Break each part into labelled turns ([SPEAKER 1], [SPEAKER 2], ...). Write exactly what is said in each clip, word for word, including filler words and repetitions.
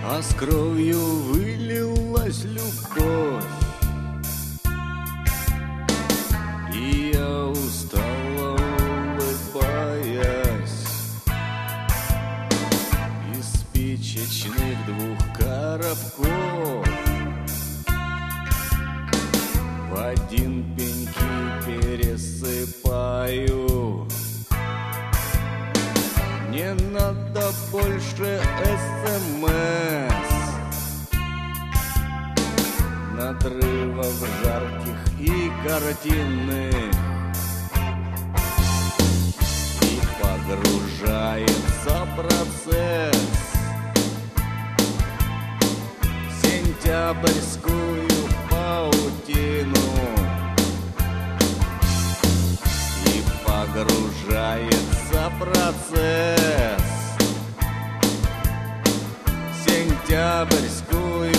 [SPEAKER 1] а с кровью вылилась любовь. И я устала, улыбаясь, из спичечных двух коробков в один пеньки пересыпаю. Не надо больше СМС, надрывов жарких и картинных, и погружается процесс в сентябрьскую паутину, и погружается процесс в сентябрьскую.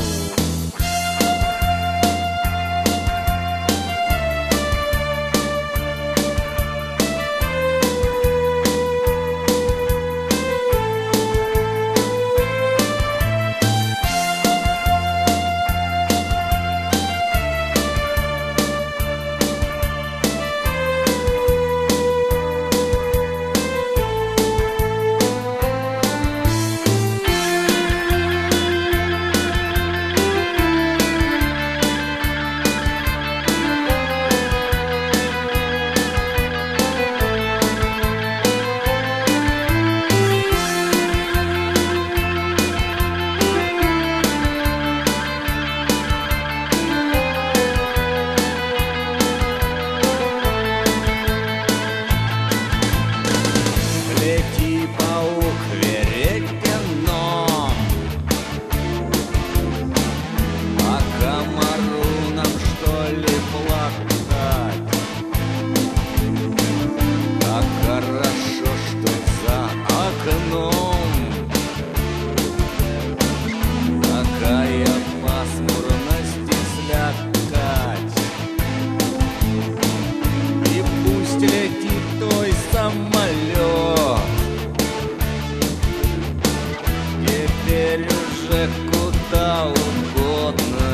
[SPEAKER 1] Теперь уже куда угодно.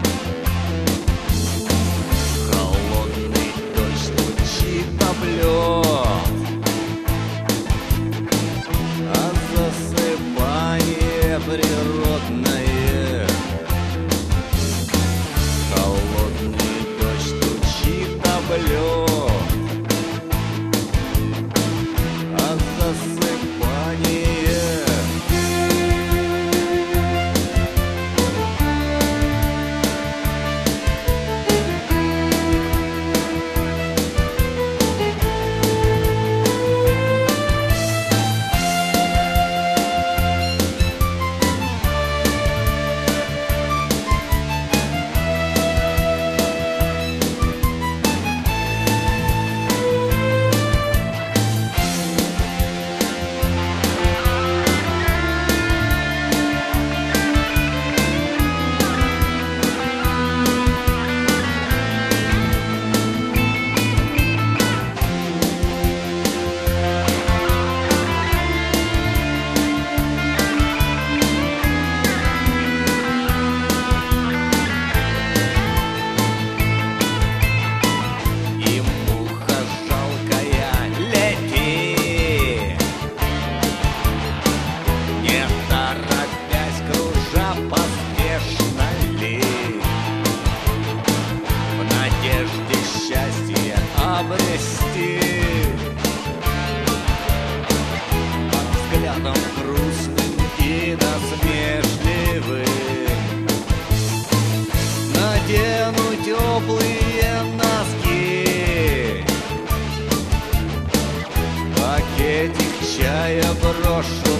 [SPEAKER 1] Холодный дождь стучит об лед, а засыпание природное. Холодный дождь стучит об лед, а засыпание. Счастье обрести под взглядом грустным и насмешливым. Надену теплые носки, пакетик чая брошу